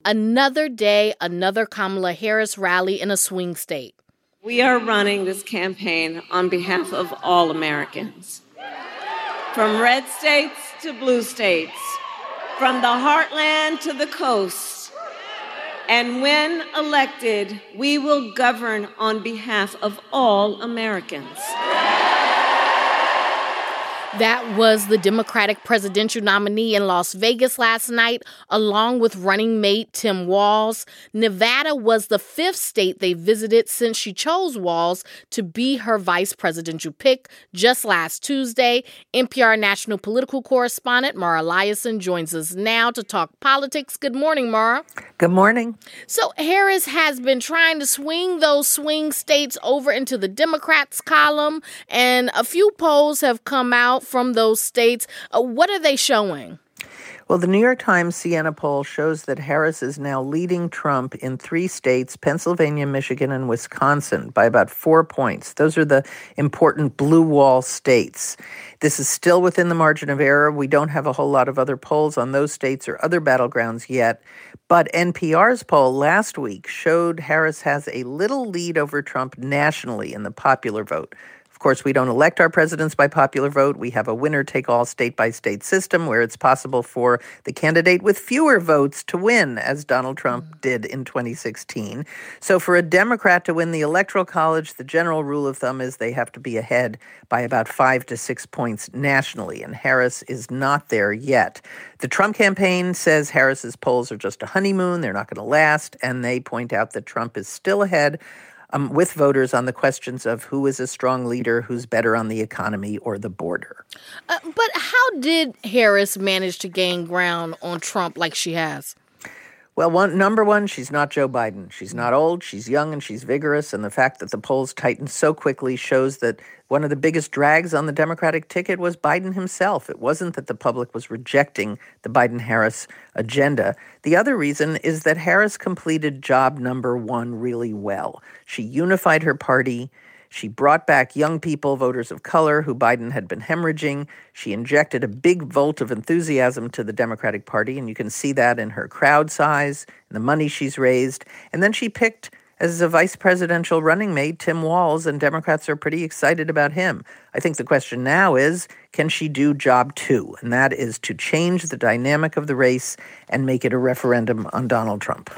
Another day, another Kamala Harris rally in a swing state. We are running this campaign on behalf of all Americans. From red states to blue states, from the heartland to the coast. And when elected, we will govern on behalf of all Americans. That was the Democratic presidential nominee in Las Vegas last night, along with running mate Tim Walz. Nevada was the fifth state they visited since she chose Walz to be her vice presidential pick just last Tuesday. NPR national political correspondent Mara Liasson joins us now to talk politics. Good morning, Mara. Good morning. So Harris has been trying to swing those swing states over into the Democrats' column, and a few polls have come out from those states. What are they showing? Well, the New York Times Siena poll shows that Harris is now leading Trump in 3 states, Pennsylvania, Michigan, and Wisconsin, by about 4 points. Those are the important blue wall states. This is still within the margin of error. We don't have a whole lot of other polls on those states or other battlegrounds yet. But NPR's poll last week showed Harris has a little lead over Trump nationally in the popular vote. Of course, we don't elect our presidents by popular vote. We have a winner-take-all state-by-state system where it's possible for the candidate with fewer votes to win, as Donald Trump did in 2016. So for a Democrat to win the Electoral College, the general rule of thumb is they have to be ahead by about 5 to 6 points nationally, and Harris is not there yet. The Trump campaign says Harris's polls are just a honeymoon. They're not going to last, and they point out that Trump is still ahead with voters on the questions of who is a strong leader, who's better on the economy or the border. But how did Harris manage to gain ground on Trump like she has? Well, number one, she's not Joe Biden. She's not old, she's young, and she's vigorous. And the fact that the polls tightened so quickly shows that one of the biggest drags on the Democratic ticket was Biden himself. It wasn't that the public was rejecting the Biden-Harris agenda. The other reason is that Harris completed job number 1 really well. She unified her party. She brought back young people, voters of color, who Biden had been hemorrhaging. She injected a big volt of enthusiasm to the Democratic Party, and you can see that in her crowd size and the money she's raised. And then she picked, as a vice presidential running mate, Tim Walz, and Democrats are pretty excited about him. I think the question now is, can she do job 2? And that is to change the dynamic of the race and make it a referendum on Donald Trump.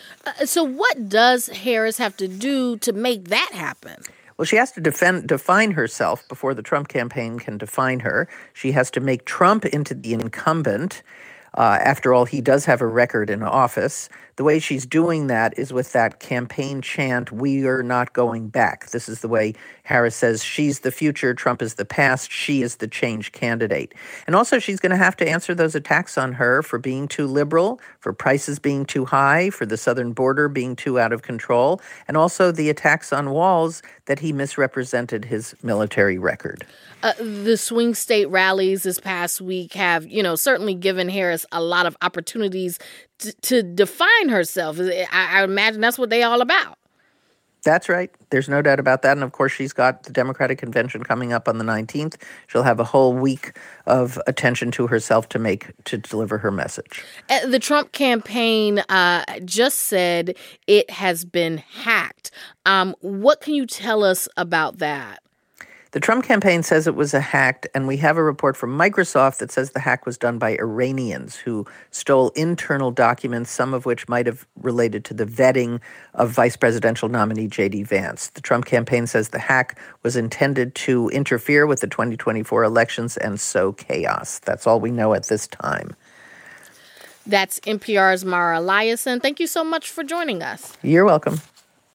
So what does Harris have to do to make that happen? Well, she has to define herself before the Trump campaign can define her. She has to make Trump into the incumbent. After all, he does have a record in office. The way she's doing that is with that campaign chant, "We are not going back." This is the way Harris says she's the future, Trump is the past, she is the change candidate. And also she's going to have to answer those attacks on her for being too liberal, for prices being too high, for the southern border being too out of control, and also the attacks on Walz that he misrepresented his military record. The swing state rallies this past week have, certainly given Harris a lot of opportunities to define herself. I imagine that's what they're all about. That's right. There's no doubt about that. And of course, she's got the Democratic convention coming up on the 19th. She'll have a whole week of attention to herself to deliver her message. The Trump campaign just said it has been hacked. What can you tell us about that? The Trump campaign says it was a hack, and we have a report from Microsoft that says the hack was done by Iranians who stole internal documents, some of which might have related to the vetting of vice presidential nominee J.D. Vance. The Trump campaign says the hack was intended to interfere with the 2024 elections and sow chaos. That's all we know at this time. That's NPR's Mara Liasson. Thank you so much for joining us. You're welcome.